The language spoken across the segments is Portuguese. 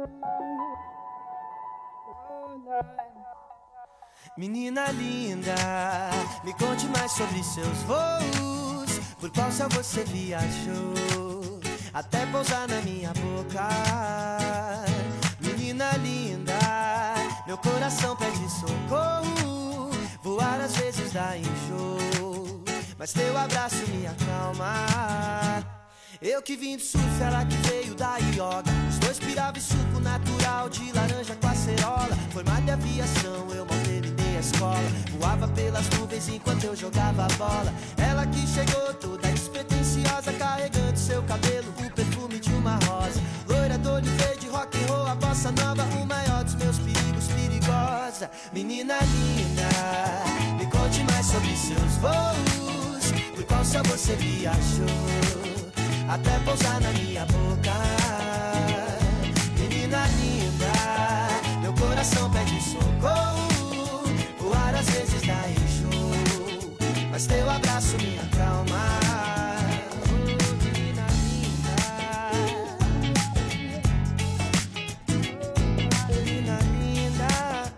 Menina linda, me conte mais sobre seus voos. Por qual céu você viajou até pousar na minha boca? Menina linda, meu coração pede socorro. Voar às vezes dá enjoo, mas teu abraço me acalma. Eu que vim do surf, ela que veio da yoga. Os dois pirava em suco natural de laranja com acerola. Formado de aviação, eu mal terminei a escola. Voava pelas nuvens enquanto eu jogava a bola. Ela que chegou toda despretensiosa, carregando seu cabelo, o perfume de uma rosa. Loira do olho verde, rock and roll, a bossa nova, o maior dos meus perigos, perigosa. Menina linda, me conte mais sobre seus voos. Por qual céu você viajou até pousar na minha boca? Menina linda, meu coração pede socorro. Voar às vezes dá enjoo, mas teu abraço me acalma. Menina linda, menina linda,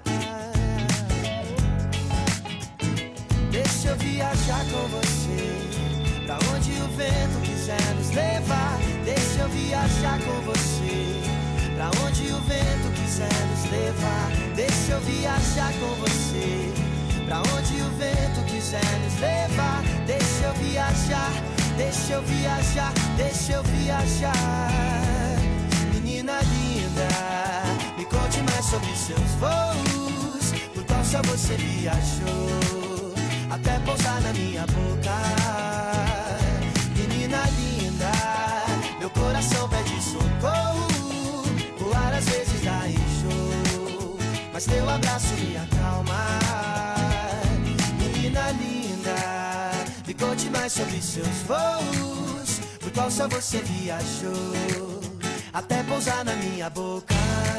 deixa eu viajar com você pra onde o vento quiser nos levar. Deixa eu viajar com você pra onde o vento quiser nos levar. Deixa eu viajar com você pra onde o vento quiser nos levar. Deixa eu viajar, deixa eu viajar, deixa eu viajar. Menina linda, me conte mais sobre seus voos. Por qual céu você viajou até pousar na minha boca? Menina linda, meu coração pede socorro. Voar às vezes dá enjoo, mas teu abraço me acalma. Menina linda, me conte mais sobre seus voos. Por qual céu você viajou até pousar na minha boca?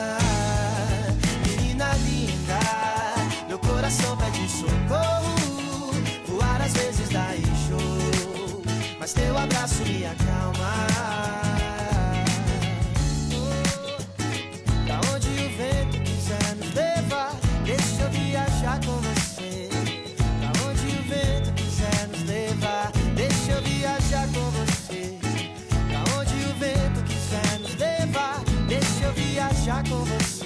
Menina linda, meu coração pede socorro. Voar às vezes dá enjoo, mas teu abraço me acalma. Pra onde o vento quiser nos levar, deixa eu viajar com você. Pra onde o vento quiser nos levar, deixa eu viajar com você. Pra onde o vento quiser nos levar, deixa eu viajar com você.